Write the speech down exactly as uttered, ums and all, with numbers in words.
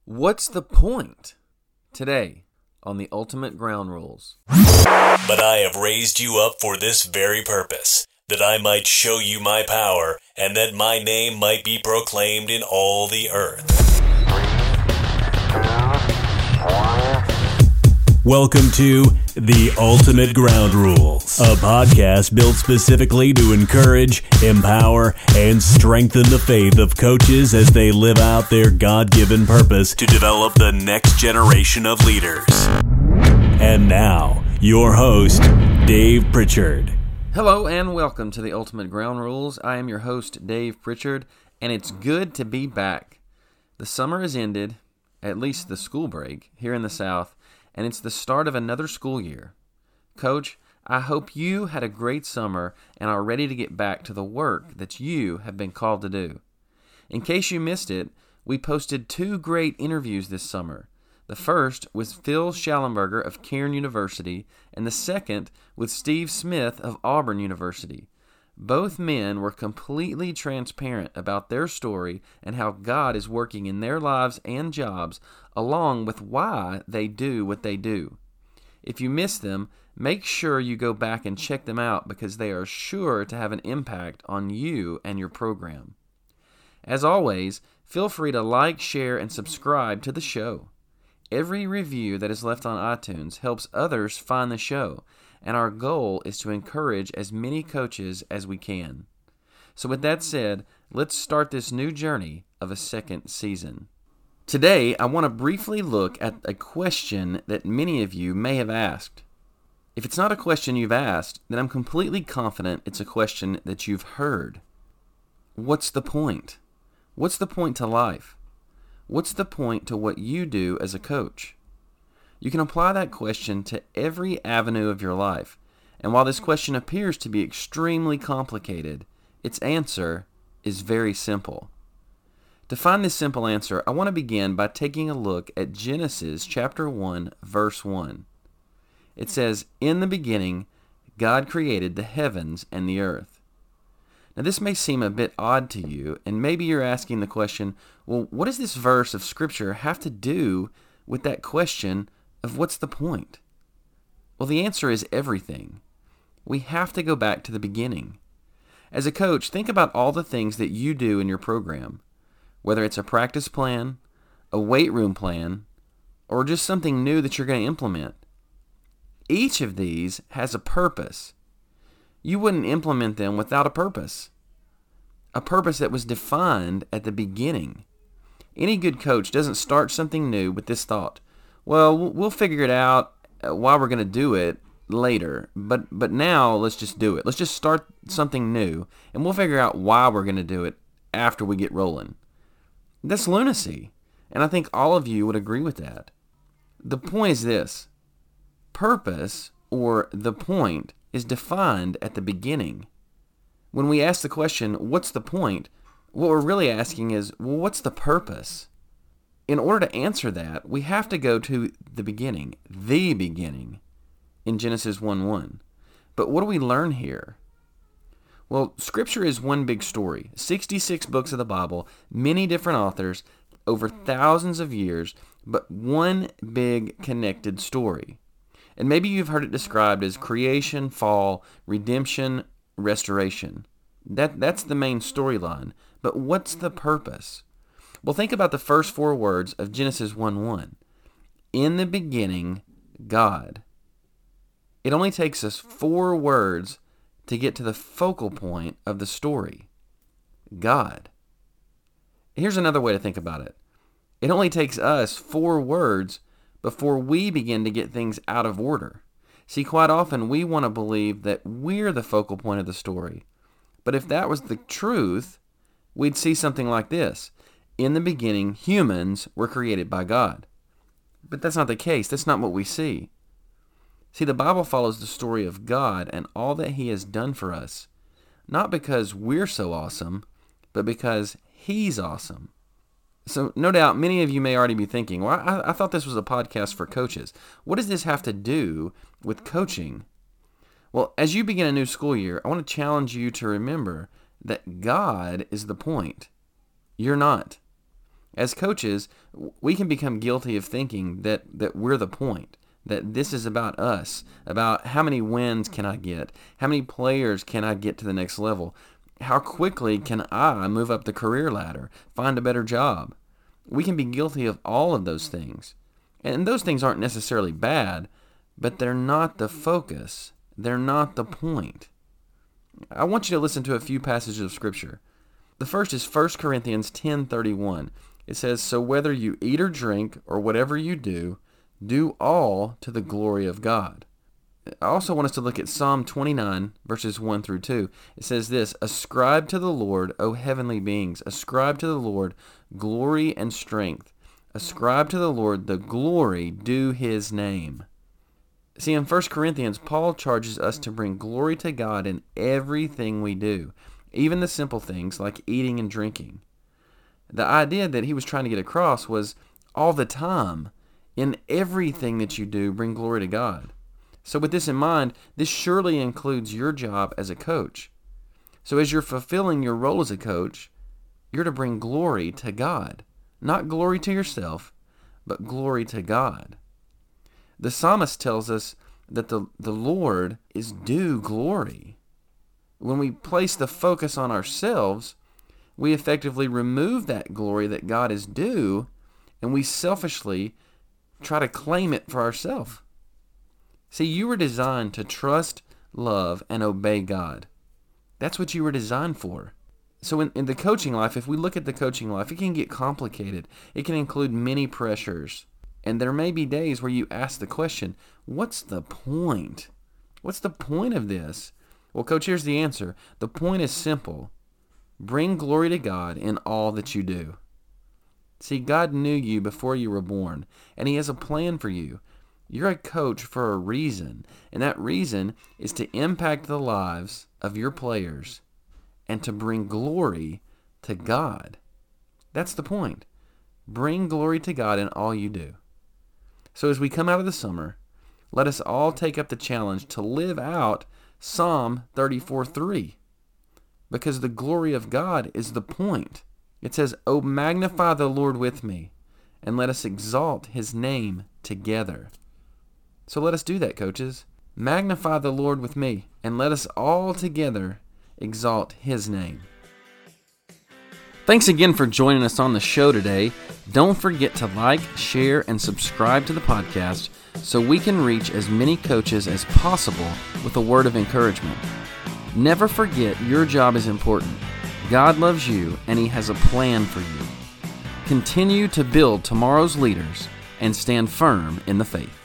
What's the point? Today on the Ultimate Ground Rules. But I have raised you up for this very purpose, that I might show you my power, and that my name might be proclaimed in all the earth. Welcome to The Ultimate Ground Rules, a podcast built specifically to encourage, empower, and strengthen the faith of coaches as they live out their God-given purpose to develop the next generation of leaders. And now, your host, Dave Pritchard. Hello and welcome to The Ultimate Ground Rules. I am your host, Dave Pritchard, and it's good to be back. The summer has ended, at least the school break, here in the South, and it's the start of another school year. Coach, I hope you had a great summer and are ready to get back to the work that you have been called to do. In case you missed it, we posted two great interviews this summer. The first was Phil Schallenberger of Cairn University, and the second with Steve Smith of Auburn University. Both men were completely transparent about their story and how God is working in their lives and jobs, along with why they do what they do. If you missed them, make sure you go back and check them out because they are sure to have an impact on you and your program. As always, feel free to like, share, and subscribe to the show. Every review that is left on iTunes helps others find the show, and our goal is to encourage as many coaches as we can. So with that said, let's start this new journey of a second season. Today, I want to briefly look at a question that many of you may have asked. If it's not a question you've asked, then I'm completely confident it's a question that you've heard. What's the point? What's the point to life? What's the point to what you do as a coach? You can apply that question to every avenue of your life, and while this question appears to be extremely complicated, its answer is very simple. To find this simple answer, I want to begin by taking a look at Genesis chapter one, verse one. It says, "In the beginning, God created the heavens and the earth." Now this may seem a bit odd to you, and maybe you're asking the question, well, what does this verse of Scripture have to do with that question of what's the point? Well, the answer is everything. We have to go back to the beginning. As a coach, think about all the things that you do in your program, whether it's a practice plan, a weight room plan, or just something new that you're going to implement. Each of these has a purpose. You wouldn't implement them without a purpose. A purpose that was defined at the beginning. Any good coach doesn't start something new with this thought, well, we'll figure it out while we're going to do it later, but but now let's just do it. Let's just start something new, and we'll figure out why we're going to do it after we get rolling. That's lunacy, and I think all of you would agree with that. The point is this. Purpose, or the point, is defined at the beginning. When we ask the question, what's the point? What we're really asking is, well, what's the purpose? In order to answer that, we have to go to the beginning, the beginning, in Genesis one one. But what do we learn here? Well, Scripture is one big story. sixty-six books of the Bible, many different authors, over thousands of years, but one big connected story. And maybe you've heard it described as creation, fall, redemption, restoration. That, that's the main storyline. But what's the purpose? Well, think about the first four words of Genesis one one. In the beginning, God. It only takes us four words to get to the focal point of the story. God. Here's another way to think about it. It only takes us four words before we begin to get things out of order. See, quite often we want to believe that we're the focal point of the story. But if that was the truth, we'd see something like this. In the beginning, humans were created by God. But that's not the case. That's not what we see. See, the Bible follows the story of God and all that He has done for us, not because we're so awesome, but because He's awesome. So no doubt many of you may already be thinking, well, I, I thought this was a podcast for coaches. What does this have to do with coaching? Well, as you begin a new school year, I want to challenge you to remember that God is the point. You're not. As coaches, we can become guilty of thinking that, that we're the point, that this is about us, about how many wins can I get, how many players can I get to the next level, how quickly can I move up the career ladder, find a better job. We can be guilty of all of those things. And those things aren't necessarily bad, but they're not the focus. They're not the point. I want you to listen to a few passages of Scripture. The first is First Corinthians ten thirty-one. It says, "So whether you eat or drink or whatever you do, do all to the glory of God." I also want us to look at Psalm twenty-nine, verses one through two. It says this, "Ascribe to the Lord, O heavenly beings. Ascribe to the Lord glory and strength. Ascribe to the Lord the glory due his name." See, in First Corinthians, Paul charges us to bring glory to God in everything we do, even the simple things like eating and drinking. The idea that he was trying to get across was all the time, in everything that you do, bring glory to God. So with this in mind, this surely includes your job as a coach. So as you're fulfilling your role as a coach, you're to bring glory to God. Not glory to yourself, but glory to God. The psalmist tells us that the, the Lord is due glory. When we place the focus on ourselves, we effectively remove that glory that God is due, and we selfishly try to claim it for ourselves. See, you were designed to trust, love, and obey God. That's what you were designed for. So in, in the coaching life, if we look at the coaching life, it can get complicated. It can include many pressures. And there may be days where you ask the question, what's the point? What's the point of this? Well, Coach, here's the answer. The point is simple. Bring glory to God in all that you do. See, God knew you before you were born, and he has a plan for you. You're a coach for a reason, and that reason is to impact the lives of your players and to bring glory to God. That's the point. Bring glory to God in all you do. So as we come out of the summer, let us all take up the challenge to live out Psalm thirty-four three, because the glory of God is the point. It says, "Oh, magnify the Lord with me, and let us exalt his name together." So let us do that, coaches. Magnify the Lord with me, and let us all together exalt his name. Thanks again for joining us on the show today. Don't forget to like, share, and subscribe to the podcast so we can reach as many coaches as possible with a word of encouragement. Never forget your job is important. God loves you, and he has a plan for you. Continue to build tomorrow's leaders and stand firm in the faith.